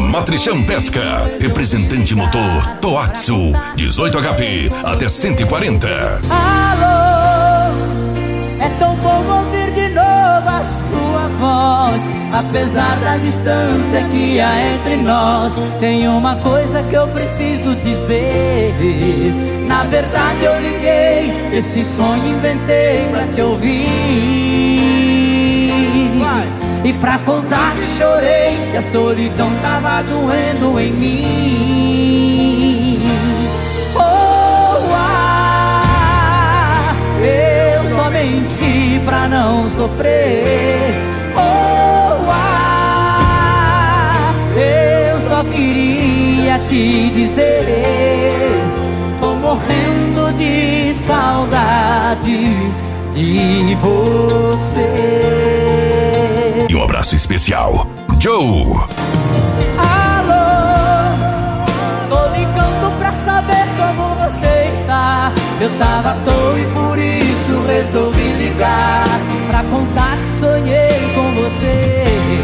Matricham Pesca, representante motor Tohatsu, 18 HP até 140. Alô, é tão bom ouvir de novo a sua voz. Apesar da distância que há entre nós, tem uma coisa que eu preciso dizer. Na verdade eu liguei, esse sonho inventei pra te ouvir. E pra contar que chorei, que a solidão tava doendo em mim. Oh, eu só menti pra não sofrer. Oh, eu só queria te dizer, tô morrendo de saudade de você. E um abraço especial, Joe. Alô, tô ligando pra saber como você está. Eu tava à toa e por isso resolvi ligar, pra contar que sonhei com você.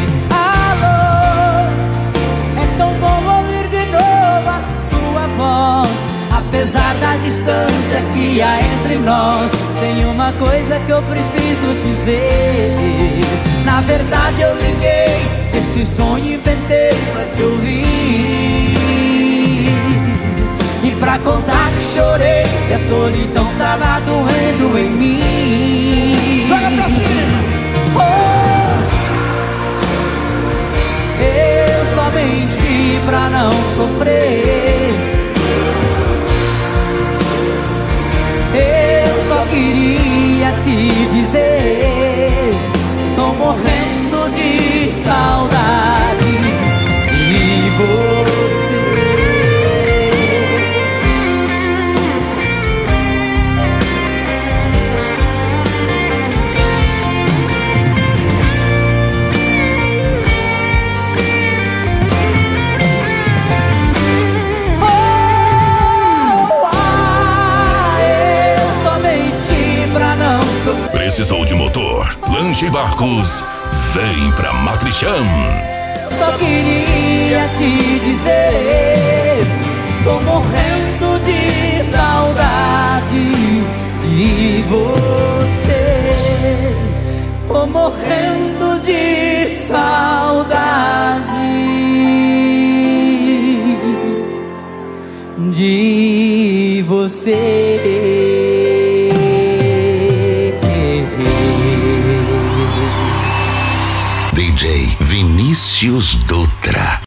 Alô, é tão bom ouvir de novo a sua voz. Apesar da distância que há entre nós, tem uma coisa que eu preciso dizer. Na verdade eu liguei, esse sonho inventei pra te ouvir. E pra contar que chorei, que a solidão tava doendo em mim. Joga pra cima! Eu só menti pra não sofrer. Eu só queria te dizer, tô morrendo de saudade de você. Precisou de motor, lanche e barcos? Vem pra Matricham. Só queria te dizer, tô morrendo de saudade de você. Tô morrendo de saudade de você. DJ Vinícius Dutra.